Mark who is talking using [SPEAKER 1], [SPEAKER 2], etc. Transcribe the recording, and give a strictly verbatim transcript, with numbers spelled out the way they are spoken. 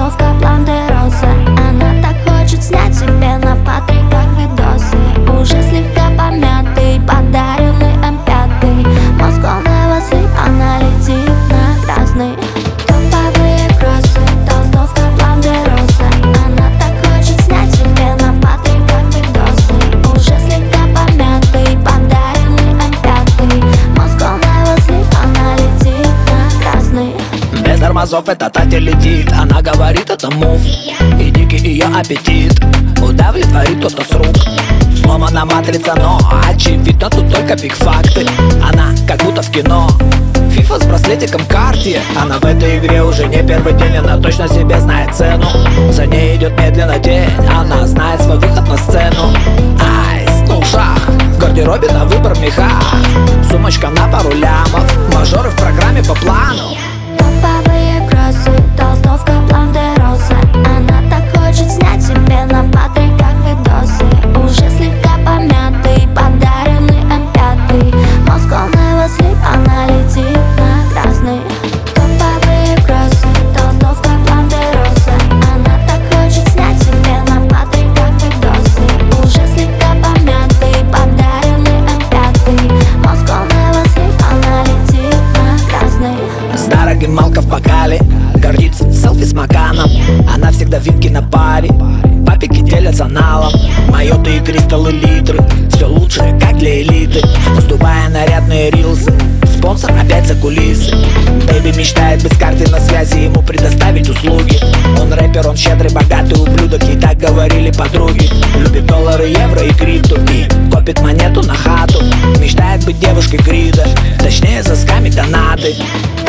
[SPEAKER 1] толстовка Бландероса. Она так хочет снять себе на патриках видосы. Уже слегка помятый, подаренный эм пять. Мозг он его слип, она летит на красный. Топовые кроссы, толстовка Бландероса. Она так хочет снять себе на патриках видосы. Уже слегка помятый, подаренный эм пять. Мозг он его слип, она летит на красный.
[SPEAKER 2] Без тормозов эта Татя летит. Она говорит, это мув, и дикий ее аппетит удовлетворит кто-то с рук. Сломана матрица, но очевидно тут только биг-факты. Она как будто в кино, фифа с браслетиком Cartier. Она в этой игре уже не первый день, она точно себе знает цену. За ней идет медленно тень, она знает свой выход на сцену. Айс, ну шах, в гардеробе на выбор меха. Сумочка на пару лямов, мажоры в программе по плану.
[SPEAKER 1] Топовые кроссы, толстовка Бландероса. Она так хочет снять себе на патриках видосы. Уже слегка помятый, подаренный эм пять. Мозг он его слип, она летит на красный. Топовые кроссы, толстовка Бландероса. Она так хочет снять себе на патриках видосы. Уже слегка помятый, подаренный эм пять. Мозг он его слип, она летит на красный.
[SPEAKER 2] С дорогим малка в бокале, гордится селфи с Маканом. Она всегда винки на паре, папики делятся налом. Майоты и кристаллы литры, все лучшее, как для элиты. Сдувая нарядные рилсы, спонсор опять за кулисы. Бэйби мечтает быть с карты на связи, ему предоставить услуги. Он рэпер, он щедрый, богатый ублюдок, ей так говорили подруги. Любит доллары, евро и крипту, и копит монету на хату. Мечтает быть девушкой Крида, точнее сосками донаты.